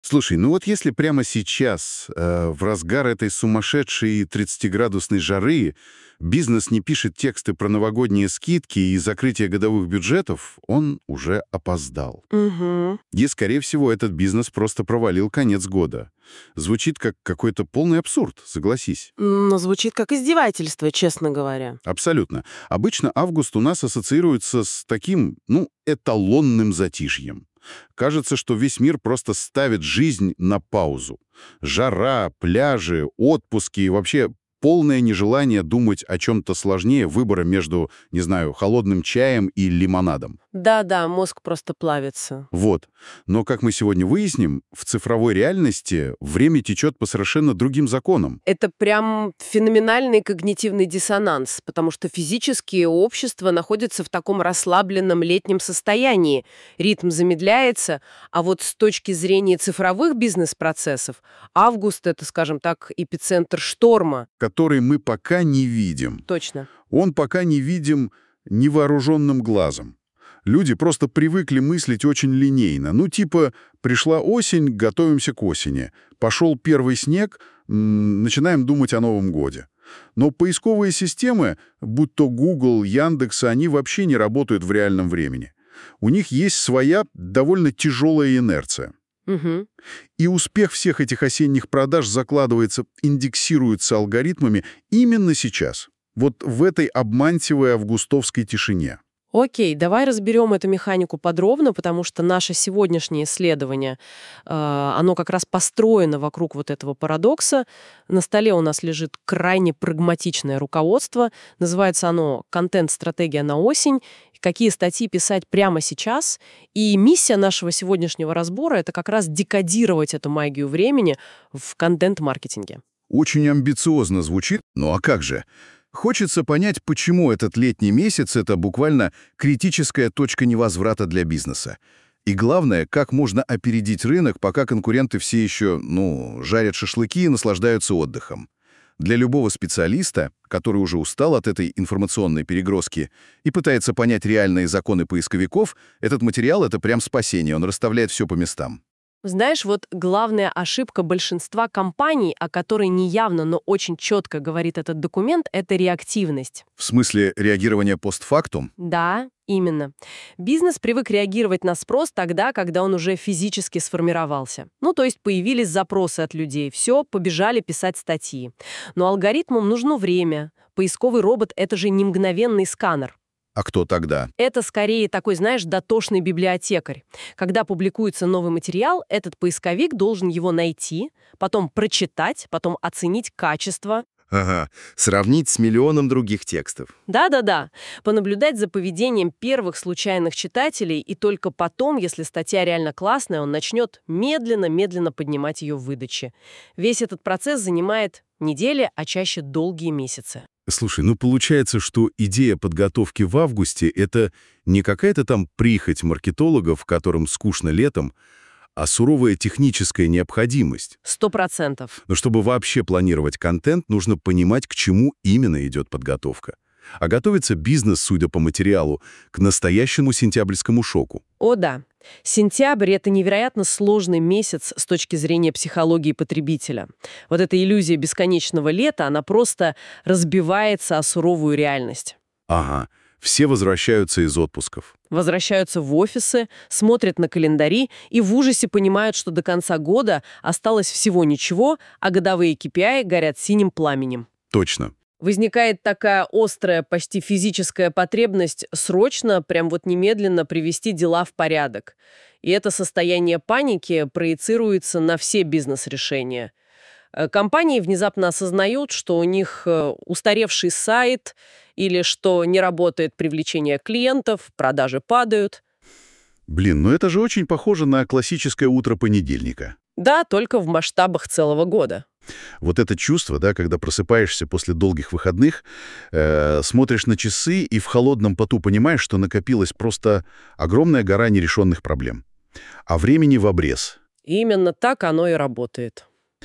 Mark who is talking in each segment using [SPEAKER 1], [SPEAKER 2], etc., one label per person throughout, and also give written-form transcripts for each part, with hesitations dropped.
[SPEAKER 1] Слушай, ну вот если прямо сейчас, в разгар этой сумасшедшей 30-градусной жары, бизнес не пишет тексты про новогодние скидки и закрытие годовых бюджетов, он уже опоздал.
[SPEAKER 2] Угу.
[SPEAKER 1] И, скорее всего, этот бизнес просто провалил конец года. Звучит как какой-то полный абсурд, согласись.
[SPEAKER 2] Но звучит как издевательство, честно говоря.
[SPEAKER 1] Абсолютно. Обычно август у нас ассоциируется с таким, эталонным затишьем. Кажется, что весь мир просто ставит жизнь на паузу. Жара, пляжи, отпуски и вообще полное нежелание думать о чем-то сложнее выбора между, не знаю, холодным чаем и лимонадом.
[SPEAKER 2] Да-да, мозг просто плавится.
[SPEAKER 1] Вот. Но, как мы сегодня выясним, в цифровой реальности время течет по совершенно другим законам.
[SPEAKER 2] Это прям феноменальный когнитивный диссонанс, потому что физические общества находятся в таком расслабленном летнем состоянии. Ритм замедляется, а вот с точки зрения цифровых бизнес-процессов август — это, скажем так, эпицентр шторма.
[SPEAKER 1] Который мы пока не видим.
[SPEAKER 2] Точно.
[SPEAKER 1] Он пока не видим невооруженным глазом. Люди просто привыкли мыслить очень линейно. Ну, типа, пришла осень, готовимся к осени. Пошел первый снег, начинаем думать о Новом годе. Но поисковые системы, будь то Google, Яндекс, они вообще не работают в реальном времени. У них есть своя довольно тяжелая инерция.
[SPEAKER 2] Угу.
[SPEAKER 1] И успех всех этих осенних продаж закладывается, индексируется алгоритмами именно сейчас. Вот в этой обманчивой августовской тишине.
[SPEAKER 2] Окей, давай разберем эту механику подробно, потому что наше сегодняшнее исследование, оно как раз построено вокруг вот этого парадокса. На столе у нас лежит крайне прагматичное руководство. Называется оно «Контент-стратегия на осень». Какие статьи писать прямо сейчас. И миссия нашего сегодняшнего разбора — это как раз декодировать эту магию времени в контент-маркетинге.
[SPEAKER 3] Очень амбициозно звучит, ну а как же? Хочется понять, почему этот летний месяц — это буквально критическая точка невозврата для бизнеса. И главное, как можно опередить рынок, пока конкуренты все еще, жарят шашлыки и наслаждаются отдыхом. Для любого специалиста, который уже устал от этой информационной перегрузки и пытается понять реальные законы поисковиков, этот материал — это прям спасение, он расставляет все по местам.
[SPEAKER 2] Знаешь, вот главная ошибка большинства компаний, о которой неявно, но очень четко говорит этот документ, это реактивность.
[SPEAKER 3] В смысле реагирования постфактум?
[SPEAKER 2] Да, именно. Бизнес привык реагировать на спрос тогда, когда он уже физически сформировался. То есть появились запросы от людей, все, побежали писать статьи. Но алгоритмам нужно время. Поисковый робот — это же не мгновенный сканер.
[SPEAKER 3] А кто тогда?
[SPEAKER 2] Это скорее такой, знаешь, дотошный библиотекарь. Когда публикуется новый материал, этот поисковик должен его найти, потом прочитать, потом оценить качество.
[SPEAKER 4] Ага, сравнить с миллионом других текстов.
[SPEAKER 2] Да-да-да. Понаблюдать за поведением первых случайных читателей, и только потом, если статья реально классная, он начнет медленно-медленно поднимать ее в выдаче. Весь этот процесс занимает недели, а чаще долгие месяцы.
[SPEAKER 1] Слушай, получается, что идея подготовки в августе — это не какая-то там прихоть маркетологов, которым скучно летом, а суровая техническая необходимость.
[SPEAKER 2] 100%.
[SPEAKER 1] Но чтобы вообще планировать контент, нужно понимать, к чему именно идет подготовка. А готовится бизнес, судя по материалу, к настоящему сентябрьскому шоку.
[SPEAKER 2] О да. Сентябрь — это невероятно сложный месяц с точки зрения психологии потребителя. Вот эта иллюзия бесконечного лета, она просто разбивается о суровую реальность.
[SPEAKER 1] Ага, все возвращаются из отпусков.
[SPEAKER 2] Возвращаются в офисы, смотрят на календари и в ужасе понимают, что до конца года осталось всего ничего, а годовые KPI горят синим пламенем.
[SPEAKER 1] Точно.
[SPEAKER 2] Возникает такая острая, почти физическая потребность срочно, прям вот немедленно привести дела в порядок. И это состояние паники проецируется на все бизнес-решения. Компании внезапно осознают, что у них устаревший сайт или что не работает привлечение клиентов, продажи падают.
[SPEAKER 1] Блин, это же очень похоже на классическое утро понедельника.
[SPEAKER 2] Да, только в масштабах целого года.
[SPEAKER 1] Вот это чувство, да, когда просыпаешься после долгих выходных, смотришь на часы и в холодном поту понимаешь, что накопилась просто огромная гора нерешенных проблем. А времени в обрез.
[SPEAKER 2] Именно так оно и работает.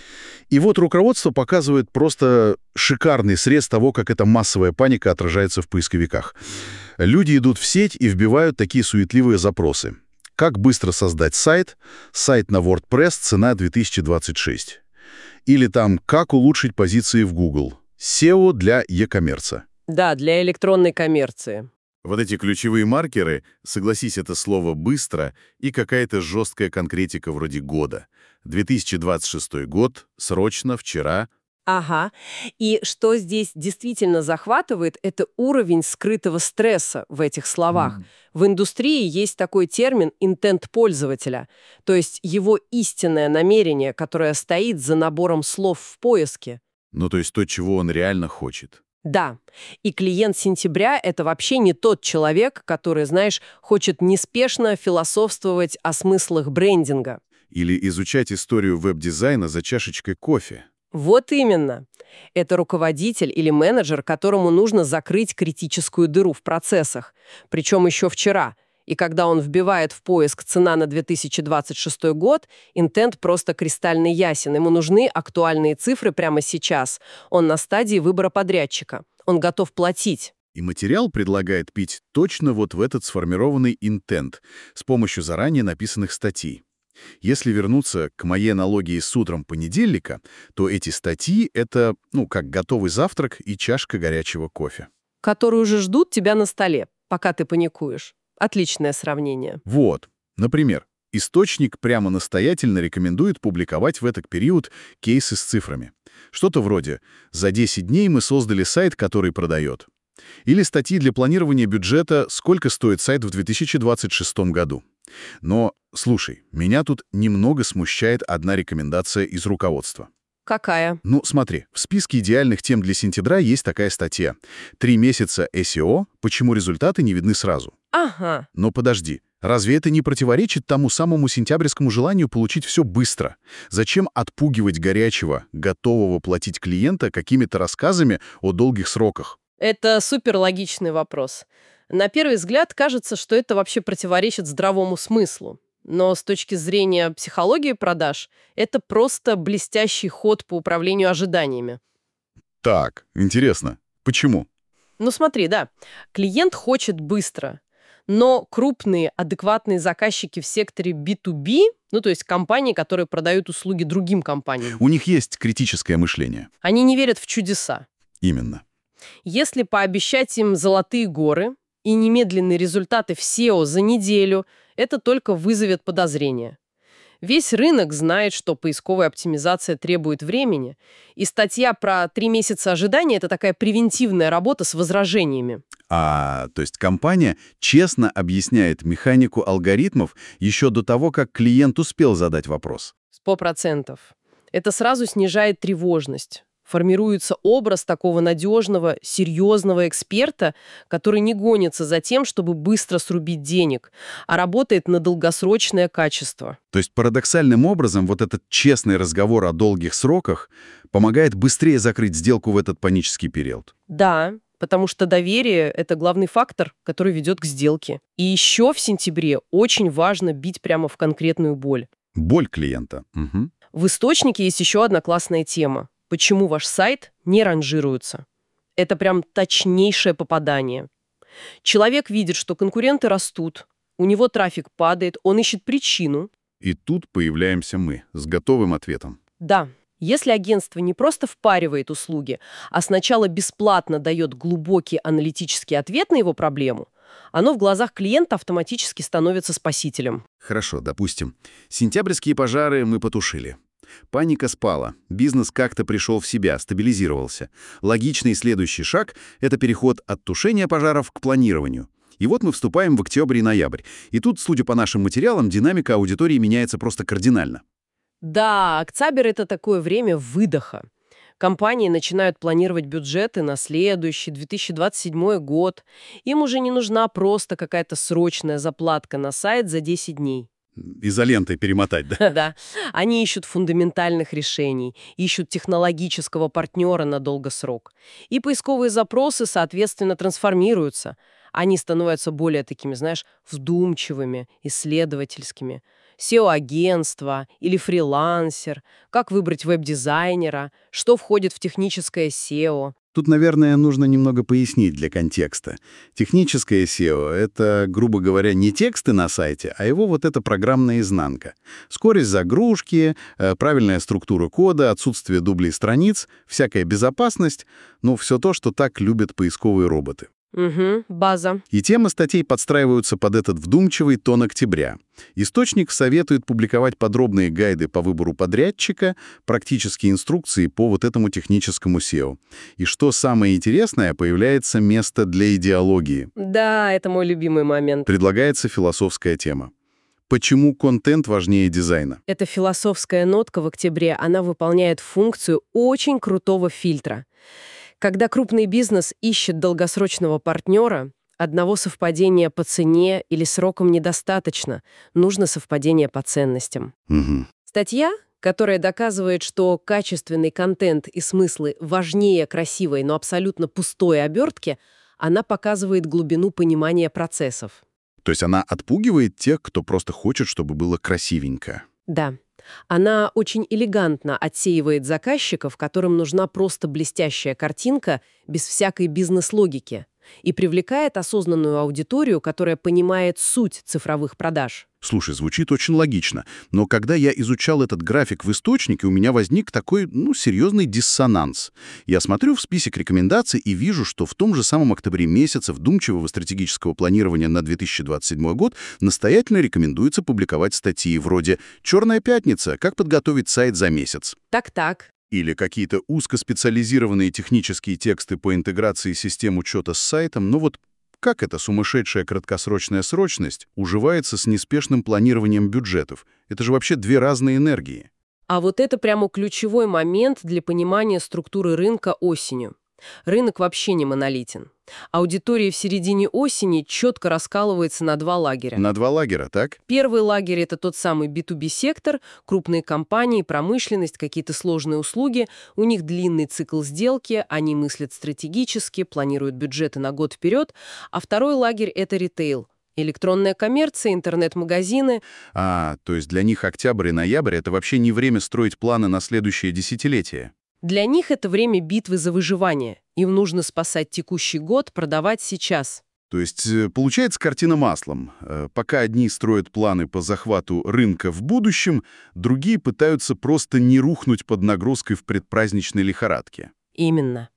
[SPEAKER 1] И вот руководство показывает просто шикарный срез того, как эта массовая паника отражается в поисковиках. Люди идут в сеть и вбивают такие суетливые запросы. Как быстро создать сайт? Сайт на WordPress, цена 2026. Или там «Как улучшить позиции в Google?» SEO для e-коммерца.
[SPEAKER 2] Да, для электронной коммерции.
[SPEAKER 3] Вот эти ключевые маркеры, согласись, это слово «быстро» и какая-то жесткая конкретика вроде года. 2026 год, срочно, вчера.
[SPEAKER 2] Ага. И что здесь действительно захватывает, это уровень скрытого стресса в этих словах. В индустрии есть такой термин «интент пользователя», то есть его истинное намерение, которое стоит за набором слов в поиске.
[SPEAKER 3] Ну, то есть то, чего он реально хочет.
[SPEAKER 2] Да, и клиент сентября — это вообще не тот человек, который, знаешь, хочет неспешно философствовать о смыслах брендинга.
[SPEAKER 3] Или изучать историю веб-дизайна за чашечкой кофе.
[SPEAKER 2] Вот именно. Это руководитель или менеджер, которому нужно закрыть критическую дыру в процессах. Причем еще вчера. И когда он вбивает в поиск «цена на 2026 год», интент просто кристально ясен. Ему нужны актуальные цифры прямо сейчас. Он на стадии выбора подрядчика. Он готов платить.
[SPEAKER 3] И материал предлагает пить точно вот в этот сформированный интент с помощью заранее написанных статей. Если вернуться к моей аналогии с утром понедельника, то эти статьи — это, как готовый завтрак и чашка горячего кофе.
[SPEAKER 2] Которые уже ждут тебя на столе, пока ты паникуешь. Отличное сравнение.
[SPEAKER 3] Вот, например, источник прямо настоятельно рекомендует публиковать в этот период кейсы с цифрами. Что-то вроде «За 10 дней мы создали сайт, который продает». Или статьи для планирования бюджета «Сколько стоит сайт в 2026 году». Но, слушай, меня тут немного смущает одна рекомендация из руководства.
[SPEAKER 2] Какая?
[SPEAKER 3] Смотри, в списке идеальных тем для сентября есть такая статья «3 месяца SEO. Почему результаты не видны сразу».
[SPEAKER 2] Ага.
[SPEAKER 3] Но подожди, разве это не противоречит тому самому сентябрьскому желанию получить все быстро? Зачем отпугивать горячего, готового платить клиента какими-то рассказами о долгих сроках?
[SPEAKER 2] Это суперлогичный вопрос. На первый взгляд кажется, что это вообще противоречит здравому смыслу. Но с точки зрения психологии продаж, это просто блестящий ход по управлению ожиданиями.
[SPEAKER 3] Так, интересно. Почему?
[SPEAKER 2] Смотри, да, клиент хочет быстро, но крупные адекватные заказчики в секторе B2B, то есть компании, которые продают услуги другим компаниям,
[SPEAKER 3] У них есть критическое мышление.
[SPEAKER 2] они не верят в чудеса.
[SPEAKER 3] Именно.
[SPEAKER 2] Если пообещать им золотые горы и немедленные результаты в SEO за неделю, это только вызовет подозрения. Весь рынок знает, что поисковая оптимизация требует времени, и статья про 3 месяца ожидания — это такая превентивная работа с возражениями.
[SPEAKER 3] То есть компания честно объясняет механику алгоритмов еще до того, как клиент успел задать вопрос.
[SPEAKER 2] 100%. Это сразу снижает тревожность. Формируется образ такого надежного, серьезного эксперта, который не гонится за тем, чтобы быстро срубить денег, а работает на долгосрочное качество.
[SPEAKER 3] То есть парадоксальным образом вот этот честный разговор о долгих сроках помогает быстрее закрыть сделку в этот панический период.
[SPEAKER 2] Да, потому что доверие — это главный фактор, который ведет к сделке. И еще в сентябре очень важно бить прямо в конкретную боль.
[SPEAKER 3] Боль клиента. Угу.
[SPEAKER 2] В источнике есть еще одна классная тема. Почему ваш сайт не ранжируется? Это прям точнейшее попадание. Человек видит, что конкуренты растут, у него трафик падает, он ищет причину.
[SPEAKER 3] И тут появляемся мы с готовым ответом.
[SPEAKER 2] Да, если агентство не просто впаривает услуги, а сначала бесплатно дает глубокий аналитический ответ на его проблему, оно в глазах клиента автоматически становится спасителем.
[SPEAKER 3] Хорошо, допустим, сентябрьские пожары мы потушили. Паника спала, бизнес как-то пришел в себя, стабилизировался. Логичный следующий шаг — это переход от тушения пожаров к планированию. И вот мы вступаем в октябрь и ноябрь. И тут, судя по нашим материалам, динамика аудитории меняется просто кардинально.
[SPEAKER 2] Да, октябрь — это такое время выдоха. Компании начинают планировать бюджеты на следующий 2027 год. Им уже не нужна просто какая-то срочная заплатка на сайт за 10 дней.
[SPEAKER 3] Изолентой перемотать, да?
[SPEAKER 2] Да, они ищут фундаментальных решений, ищут технологического партнера на долгосрок. И поисковые запросы, соответственно, трансформируются. Они становятся более такими, вдумчивыми, исследовательскими. SEO-агентство или фрилансер, как выбрать веб-дизайнера, что входит в техническое SEO.
[SPEAKER 1] Тут, наверное, нужно немного пояснить для контекста. Техническое SEO — это, грубо говоря, не тексты на сайте, а его вот эта программная изнанка. Скорость загрузки, правильная структура кода, отсутствие дублей страниц, всякая безопасность, ну, все то, что так любят поисковые роботы.
[SPEAKER 2] Угу, база.
[SPEAKER 1] И темы статей подстраиваются под этот вдумчивый тон октября. Источник советует публиковать подробные гайды по выбору подрядчика, практические инструкции по вот этому техническому SEO. И что самое интересное, появляется место для идеологии.
[SPEAKER 2] Да, это мой любимый момент.
[SPEAKER 1] Предлагается философская тема. Почему контент важнее дизайна?
[SPEAKER 2] Эта философская нотка в октябре, она выполняет функцию очень крутого фильтра. Когда крупный бизнес ищет долгосрочного партнера, одного совпадения по цене или срокам недостаточно, нужно совпадение по ценностям.
[SPEAKER 1] Угу.
[SPEAKER 2] Статья, которая доказывает, что качественный контент и смыслы важнее красивой, но абсолютно пустой обертки, она показывает глубину понимания процессов.
[SPEAKER 1] То есть она отпугивает тех, кто просто хочет, чтобы было красивенько.
[SPEAKER 2] Да. Она очень элегантно отсеивает заказчиков, которым нужна просто блестящая картинка без всякой бизнес-логики, и привлекает осознанную аудиторию, которая понимает суть цифровых продаж.
[SPEAKER 1] Слушай, звучит очень логично, но когда я изучал этот график в источнике, у меня возник такой, серьезный диссонанс. Я смотрю в список рекомендаций и вижу, что в том же самом октябре месяце вдумчивого стратегического планирования на 2027 год настоятельно рекомендуется публиковать статьи вроде «Черная пятница. Как подготовить сайт за месяц».
[SPEAKER 2] Так-так.
[SPEAKER 1] Или какие-то узкоспециализированные технические тексты по интеграции систем учета с сайтом, как эта сумасшедшая краткосрочная срочность уживается с неспешным планированием бюджетов? Это же вообще две разные энергии.
[SPEAKER 2] А вот это прямо ключевой момент для понимания структуры рынка осенью. Рынок вообще не монолитен. Аудитория в середине осени четко раскалывается на два лагеря.
[SPEAKER 1] На два лагеря, так?
[SPEAKER 2] Первый лагерь — это тот самый B2B-сектор, крупные компании, промышленность, какие-то сложные услуги. У них длинный цикл сделки, они мыслят стратегически, планируют бюджеты на год вперед. А второй лагерь — это ритейл. Электронная коммерция, интернет-магазины.
[SPEAKER 1] То есть для них октябрь и ноябрь — это вообще не время строить планы на следующее десятилетие?
[SPEAKER 2] Для них это время битвы за выживание. Им нужно спасать текущий год, продавать сейчас.
[SPEAKER 1] То есть получается картина маслом. Пока одни строят планы по захвату рынка в будущем, другие пытаются просто не рухнуть под нагрузкой в предпраздничной лихорадке.
[SPEAKER 2] Именно.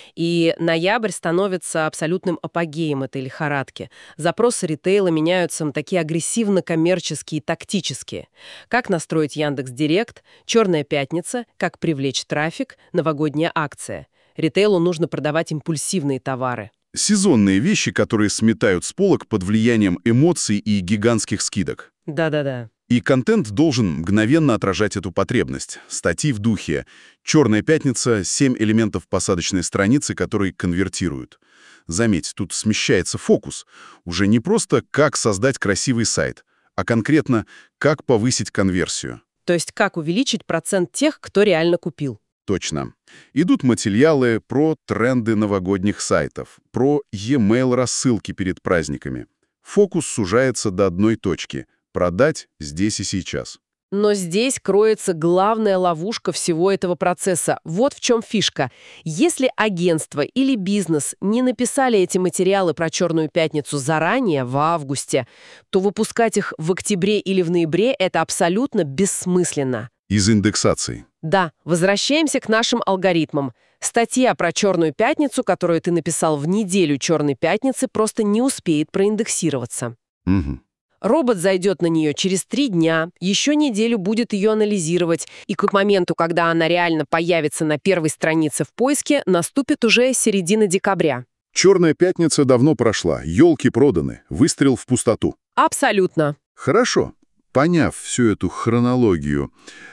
[SPEAKER 2] И ноябрь становится абсолютным апогеем этой лихорадки. Запросы ритейла меняются на такие агрессивно-коммерческие, тактические. Как настроить Яндекс.Директ, «Черная пятница», как привлечь трафик, новогодняя акция. Ритейлу нужно продавать импульсивные товары.
[SPEAKER 1] Сезонные вещи, которые сметают с полок под влиянием эмоций и гигантских скидок.
[SPEAKER 2] Да-да-да.
[SPEAKER 1] И контент должен мгновенно отражать эту потребность. Статьи в духе «Черная пятница. 7 элементов посадочной страницы, которые конвертируют». Заметь, тут смещается фокус. Уже не просто «как создать красивый сайт», а конкретно «как повысить конверсию».
[SPEAKER 2] То есть как увеличить процент тех, кто реально купил.
[SPEAKER 1] Точно. Идут материалы про тренды новогодних сайтов, про e-mail рассылки перед праздниками. Фокус сужается до одной точки — продать здесь и сейчас.
[SPEAKER 2] Но здесь кроется главная ловушка всего этого процесса. Вот в чем фишка. Если агентство или бизнес не написали эти материалы про «Черную пятницу» заранее, в августе, то выпускать их в октябре или в ноябре – это абсолютно бессмысленно.
[SPEAKER 1] Из индексации.
[SPEAKER 2] Да, возвращаемся к нашим алгоритмам. Статья про «Черную пятницу», которую ты написал в неделю «Черной пятницы», просто не успеет проиндексироваться.
[SPEAKER 1] Угу.
[SPEAKER 2] Робот зайдет на нее через 3 дня, еще неделю будет ее анализировать, и к моменту, когда она реально появится на первой странице в поиске, наступит уже середина декабря.
[SPEAKER 1] «Черная пятница» давно прошла, елки проданы, выстрел в пустоту.
[SPEAKER 2] Абсолютно.
[SPEAKER 1] Хорошо. Поняв всю эту хронологию,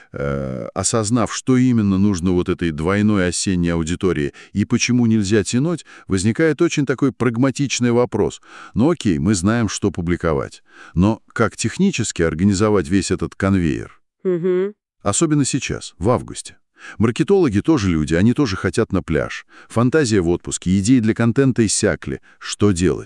[SPEAKER 1] осознав, что именно нужно вот этой двойной осенней аудитории и почему нельзя тянуть, возникает очень такой прагматичный вопрос. Окей, мы знаем, что публиковать. Но как технически организовать весь этот конвейер?
[SPEAKER 2] Угу.
[SPEAKER 1] Особенно сейчас, в августе. Маркетологи тоже люди, они тоже хотят на пляж. Фантазия в отпуске, идеи для контента иссякли. Что делать?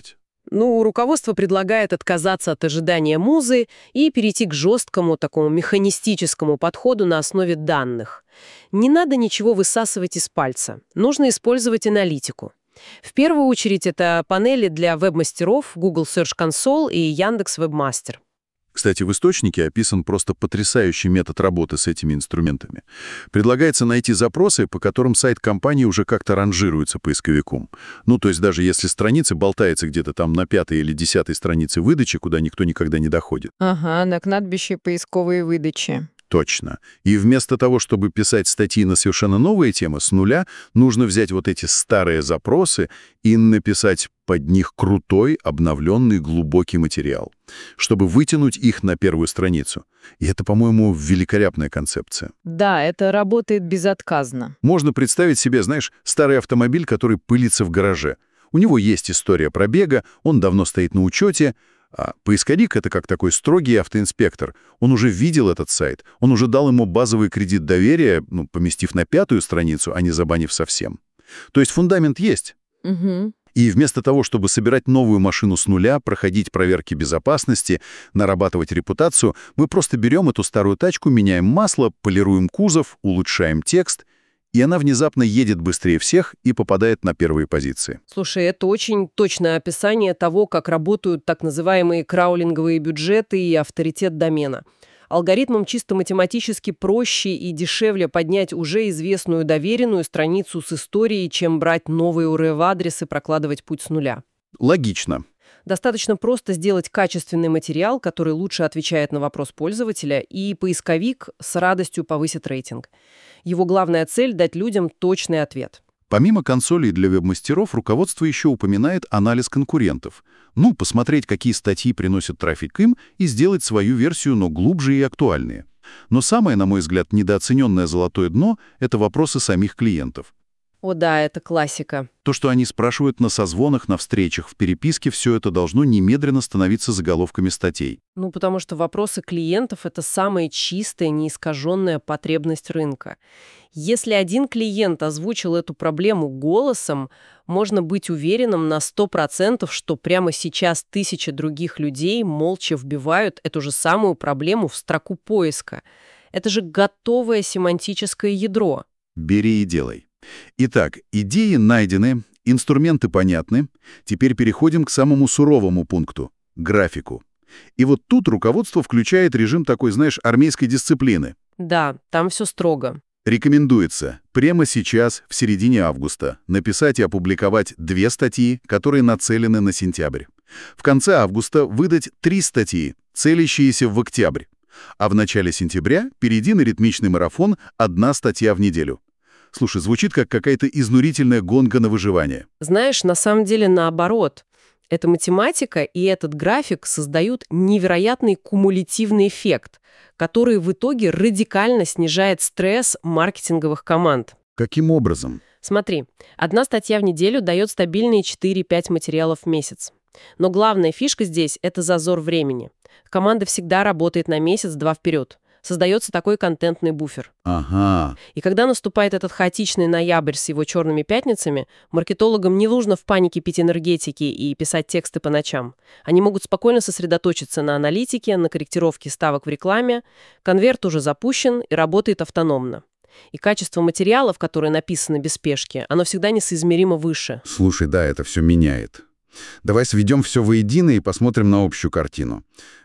[SPEAKER 2] Ну, руководство предлагает отказаться от ожидания музы и перейти к жесткому, такому механистическому подходу на основе данных. Не надо ничего высасывать из пальца. Нужно использовать аналитику. В первую очередь это панели для веб-мастеров Google Search Console и Яндекс Webmaster.
[SPEAKER 1] Кстати, в источнике описан просто потрясающий метод работы с этими инструментами. Предлагается найти запросы, по которым сайт компании уже как-то ранжируется поисковиком. Ну, то есть даже если страница болтается где-то там на 5-й или 10-й странице выдачи, куда никто никогда не доходит.
[SPEAKER 5] Ага, на кладбище поисковой выдачи.
[SPEAKER 1] Точно. И вместо того, чтобы писать статьи на совершенно новые темы с нуля, нужно взять вот эти старые запросы и написать под них крутой, обновленный, глубокий материал, чтобы вытянуть их на первую страницу. И это, по-моему, великолепная концепция.
[SPEAKER 5] Да, это работает безотказно.
[SPEAKER 1] Можно представить себе, знаешь, старый автомобиль, который пылится в гараже. У него есть история пробега, он давно стоит на учете, а поисковик — это как такой строгий автоинспектор. Он уже видел этот сайт, он уже дал ему базовый кредит доверия, поместив на 5-ю страницу, а не забанив совсем. То есть фундамент есть.
[SPEAKER 5] Угу.
[SPEAKER 1] И вместо того, чтобы собирать новую машину с нуля, проходить проверки безопасности, нарабатывать репутацию, мы просто берем эту старую тачку, меняем масло, полируем кузов, улучшаем текст, и она внезапно едет быстрее всех и попадает на первые позиции.
[SPEAKER 2] Слушай, это очень точное описание того, как работают так называемые краулинговые бюджеты и авторитет домена. Алгоритмам чисто математически проще и дешевле поднять уже известную доверенную страницу с историей, чем брать новые URL-адресы и прокладывать путь с нуля.
[SPEAKER 1] Логично.
[SPEAKER 2] Достаточно просто сделать качественный материал, который лучше отвечает на вопрос пользователя, и поисковик с радостью повысит рейтинг. Его главная цель — дать людям точный ответ.
[SPEAKER 1] Помимо консолей для веб-мастеров, руководство еще упоминает анализ конкурентов. Ну, посмотреть, какие статьи приносят трафик им, и сделать свою версию, но глубже и актуальнее. Но самое, на мой взгляд, недооцененное золотое дно — это вопросы самих клиентов.
[SPEAKER 2] О да, это классика.
[SPEAKER 1] То, что они спрашивают на созвонах, на встречах, в переписке, все это должно немедленно становиться заголовками статей.
[SPEAKER 2] Ну, потому что вопросы клиентов — это самая чистая, неискаженная потребность рынка. Если один клиент озвучил эту проблему голосом, можно быть уверенным на 100%, что прямо сейчас тысячи других людей молча вбивают эту же самую проблему в строку поиска. Это же готовое семантическое ядро.
[SPEAKER 1] Бери и делай. Итак, идеи найдены, инструменты понятны. Теперь переходим к самому суровому пункту — графику. И вот тут руководство включает режим такой, знаешь, армейской дисциплины.
[SPEAKER 2] Да, там все строго.
[SPEAKER 1] Рекомендуется прямо сейчас, в середине августа, написать и опубликовать 2 статьи, которые нацелены на сентябрь. В конце августа выдать 3 статьи, целящиеся в октябрь. А в начале сентября перейди на ритмичный марафон 1 статья в неделю. Слушай, звучит как какая-то изнурительная гонка на выживание.
[SPEAKER 2] Знаешь, на самом деле наоборот. Эта математика и этот график создают невероятный кумулятивный эффект, который в итоге радикально снижает стресс маркетинговых команд.
[SPEAKER 1] Каким образом?
[SPEAKER 2] Смотри, 1 статья в неделю дает стабильные 4-5 материалов в месяц. Но главная фишка здесь — это зазор времени. Команда всегда работает на месяц-два вперед. Создается такой контентный буфер.
[SPEAKER 1] Ага.
[SPEAKER 2] И когда наступает этот хаотичный ноябрь с его черными пятницами, маркетологам не нужно в панике пить энергетики и писать тексты по ночам. Они могут спокойно сосредоточиться на аналитике, на корректировке ставок в рекламе. Конверт уже запущен и работает автономно. И качество материалов, которые написаны без спешки, оно всегда несоизмеримо выше.
[SPEAKER 1] Слушай, да, это все меняет. Давай сведем все воедино и посмотрим на общую картину.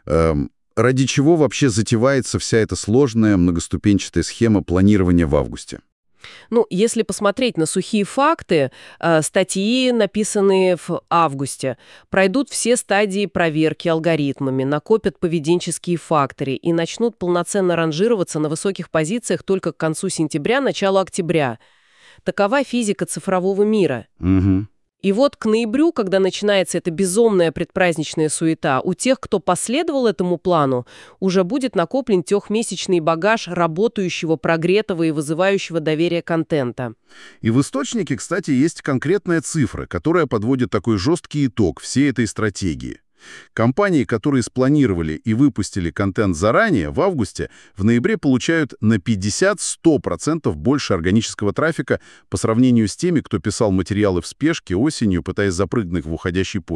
[SPEAKER 1] Ради чего вообще затевается вся эта сложная многоступенчатая схема планирования в августе?
[SPEAKER 2] Ну, если посмотреть на сухие факты, статьи, написанные в августе, пройдут все стадии проверки алгоритмами, накопят поведенческие факторы и начнут полноценно ранжироваться на высоких позициях только к концу сентября, началу октября. Такова физика цифрового мира.
[SPEAKER 1] Угу.
[SPEAKER 2] И вот к ноябрю, когда начинается эта безумная предпраздничная суета, у тех, кто последовал этому плану, уже будет накоплен трехмесячный багаж работающего, прогретого и вызывающего доверие контента.
[SPEAKER 1] И в источнике, кстати, есть конкретная цифра, которая подводит такой жесткий итог всей этой стратегии. Компании, которые спланировали и выпустили контент заранее, в августе, в ноябре получают на 50-100% больше органического трафика по сравнению с теми, кто писал материалы в спешке осенью, пытаясь запрыгнуть в уходящий поезд.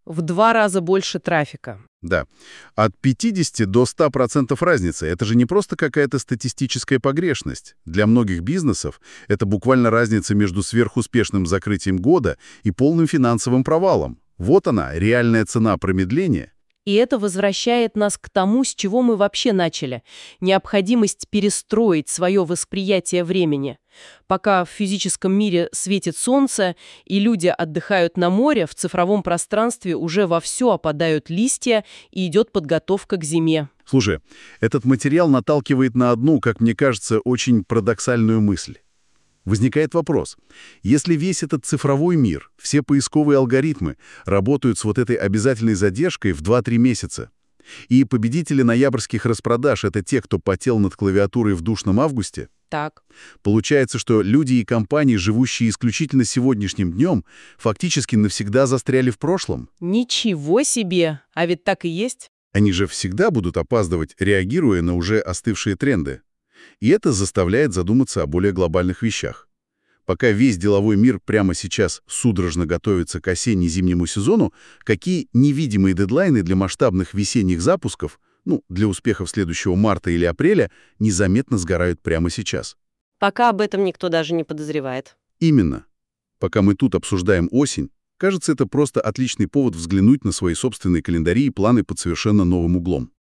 [SPEAKER 2] В 2 раза больше трафика.
[SPEAKER 1] Да. От 50 до 100% разница. Это же не просто какая-то статистическая погрешность. Для многих бизнесов это буквально разница между сверхуспешным закрытием года и полным финансовым провалом. Вот она, реальная цена промедления.
[SPEAKER 2] И это возвращает нас к тому, с чего мы вообще начали. Необходимость перестроить свое восприятие времени. Пока в физическом мире светит солнце и люди отдыхают на море, в цифровом пространстве уже вовсю опадают листья и идет подготовка к зиме.
[SPEAKER 1] Слушай, этот материал наталкивает на одну, как мне кажется, очень парадоксальную мысль. Возникает вопрос, если весь этот цифровой мир, все поисковые алгоритмы работают с вот этой обязательной задержкой в 2-3 месяца, и победители ноябрьских распродаж — это те, кто потел над клавиатурой в душном августе,
[SPEAKER 2] Так.
[SPEAKER 1] получается, что люди и компании, живущие исключительно сегодняшним днем, фактически навсегда застряли в прошлом.
[SPEAKER 2] Ничего себе! А ведь так и есть.
[SPEAKER 1] Они же всегда будут опаздывать, реагируя на уже остывшие тренды. И это заставляет задуматься о более глобальных вещах. Пока весь деловой мир прямо сейчас судорожно готовится к осенне-зимнему сезону, какие невидимые дедлайны для масштабных весенних запусков, для успехов следующего марта или апреля, незаметно сгорают прямо сейчас?
[SPEAKER 6] Пока об этом никто даже не подозревает.
[SPEAKER 1] Именно. Пока мы тут обсуждаем осень, кажется, это просто отличный повод взглянуть на свои собственные календари и планы под совершенно новым углом.